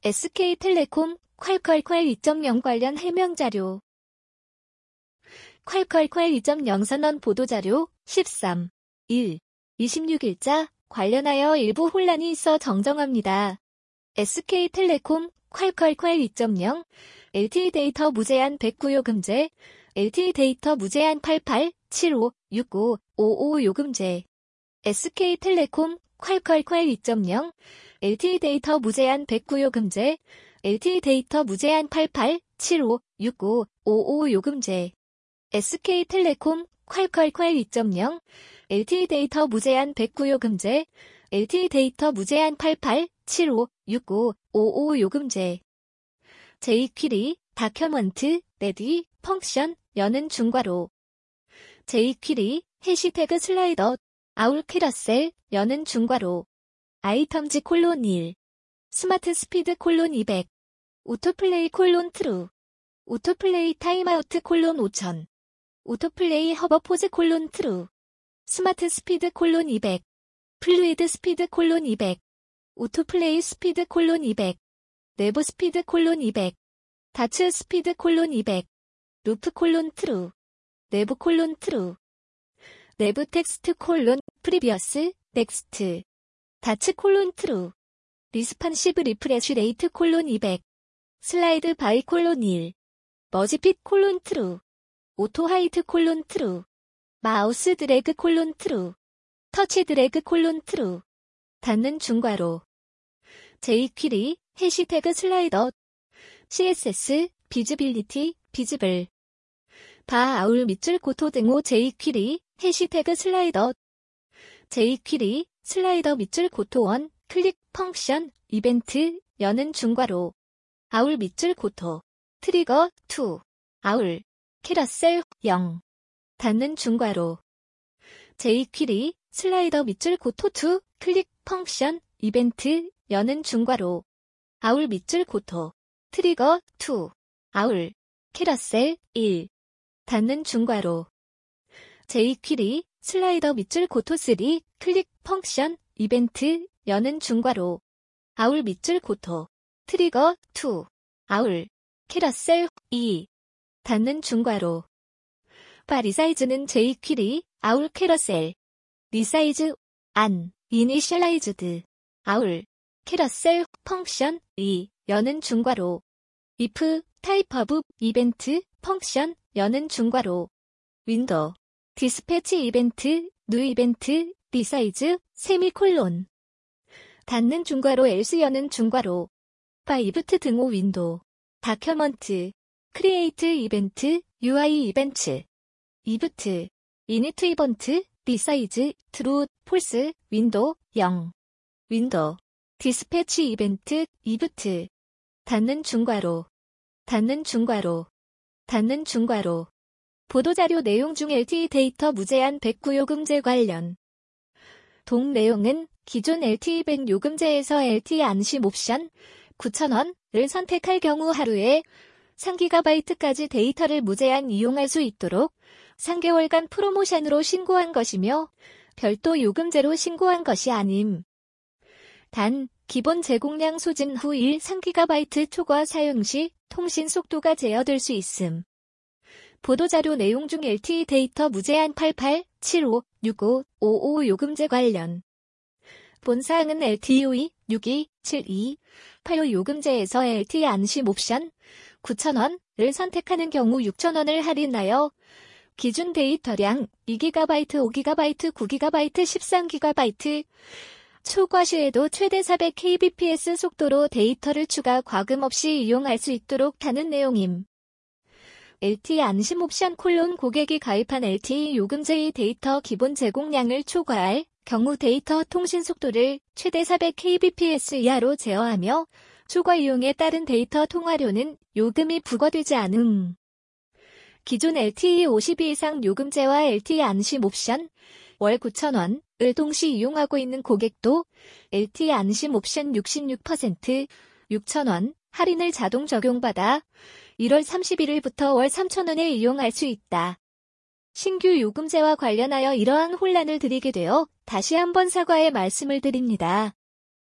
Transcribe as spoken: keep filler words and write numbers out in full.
에스케이텔레콤 콸콸콸 이 점 영 관련 해명자료. 콸콸콸 이 점 영 선언 보도자료 십삼 일 이십육 일자 관련하여 일부 혼란이 있어 정정합니다. 에스케이텔레콤 콸콸콸 이 점 영 엘티이 데이터 무제한 백구 요금제 엘티이 데이터 무제한 팔팔 칠오 육오 오오 요금제 에스케이텔레콤 콸콸콸 이 점 영 엘티이 데이터 무제한 백구 요금제 엘티이 데이터 무제한 팔팔 칠오 육오 오오 요금제 에스케이텔레콤 콸콸콸 이 점 영 엘티이 데이터 무제한 백구 요금제 엘티이 데이터 무제한 팔팔 칠오 육오 오오 요금제 제이퀴리 다큐먼트 레디 펑션 여는 중괄호 제이퀴리 해시태그 슬라이더 아울 캐러셀 여는 중괄호 아이텀즈 콜론 일 스마트 스피드 콜론 이백 오토플레이 콜론 트루 오토플레이 타임아우트 콜론 오천 오토플레이 허버포즈 콜론 트루 스마트 스피드 콜론 이백 플루이드 스피드 콜론 이백 오토플레이 스피드 콜론 이백 내부 스피드 콜론 이백 다츠 스피드 콜론 이백 루프 콜론 트루 내부 콜론 트루 내부 텍스트 콜론 프리비어스 넥스트 다츠 콜론 트루 리스판시브 리프레쉬 레이트 콜론 이백 슬라이드 바이 콜론 일 머지핏 콜론 트루 오토 하이트 콜론 트루 마우스 드래그 콜론 트루 터치 드래그 콜론 트루 닫는 중괄호 제이퀴리 해시태그 슬라이더 씨에스에스 비즈빌리티 비즈블 바 아울 밑줄 고토 등호 제이퀴리 해시태그 슬라이더 제이퀴리 슬라이더 밑줄 고토 원 클릭 펑션 이벤트 여는 중괄호 아울 밑줄 고토 트리거 투 아울 캐러셀 영 닫는 중괄호 제이퀴리 슬라이더 밑줄 고토 투 클릭 펑션 이벤트 여는 중괄호 아울 밑줄 고토 트리거 투 아울 캐러셀 일 닫는 중괄호 제이퀴리 슬라이더 밑줄 고토 쓰리 클릭 펑션 이벤트 여는 중괄호 아울 밑줄 고토 트리거 투 아울 캐러셀 이 닫는 중괄호 바 리사이즈는 제이퀴리 아울 캐러셀 리사이즈 안 이니셜라이즈드 아울 캐러셀 펑션 이 여는 중괄호 if 타입 오브 이벤트 펑션 여는 중괄호 윈도우 디스패치 이벤트 뉴 이벤트 리사이즈 세미콜론 닫는 중괄호 else 여는 중괄호 바 이브트 등호 윈도우 다큐먼트 크리에이트 이벤트 유아이 이벤트 이브트 이니트 이번트 리사이즈 트루 폴스 윈도우 영 윈도우 디스패치 이벤트 이브트 닫는 중괄호 닫는 중괄호 닫는 중괄호 보도자료 내용 중 엘티이 데이터 무제한 백구 요금제 관련 동 내용은 기존 엘티이 백 요금제에서 엘티이 안심 옵션 구천 원을 선택할 경우 하루에 삼 기가바이트까지 데이터를 무제한 이용할 수 있도록 삼 개월간 프로모션으로 신고한 것이며 별도 요금제로 신고한 것이 아님. 단, 기본 제공량 소진 후 일 삼 기가바이트 초과 사용 시 통신 속도가 제어될 수 있음. 보도자료 내용 중 엘티이 데이터 무제한 팔팔 칠오 육오 오오 요금제 관련 본사항은 엘티이 오이 육이 칠이 팔오 요금제에서 엘티이 안심 옵션 구천 원을 선택하는 경우 육천 원을 할인하여 기준 데이터량 이 기가바이트 오 기가바이트 구 기가바이트 십삼 기가바이트 초과 시에도 최대 사백 케이비피에스 속도로 데이터를 추가 과금 없이 이용할 수 있도록 하는 내용임. 엘티이 안심 옵션 콜론 고객이 가입한 엘티이 요금제의 데이터 기본 제공량을 초과할 경우 데이터 통신 속도를 최대 사백 케이비피에스 이하로 제어하며 초과 이용에 따른 데이터 통화료는 요금이 부과되지 않음. 기존 엘티이 오십이 이상 요금제와 엘티이 안심 옵션 월 구천 원을 동시 이용하고 있는 고객도 엘티이 안심 옵션 육십육 퍼센트 육천 원 할인을 자동 적용받아 일월 삼십일일부터 월 삼천 원에 이용할 수 있다. 신규 요금제와 관련하여 이러한 혼란을 드리게 되어 다시 한번 사과의 말씀을 드립니다.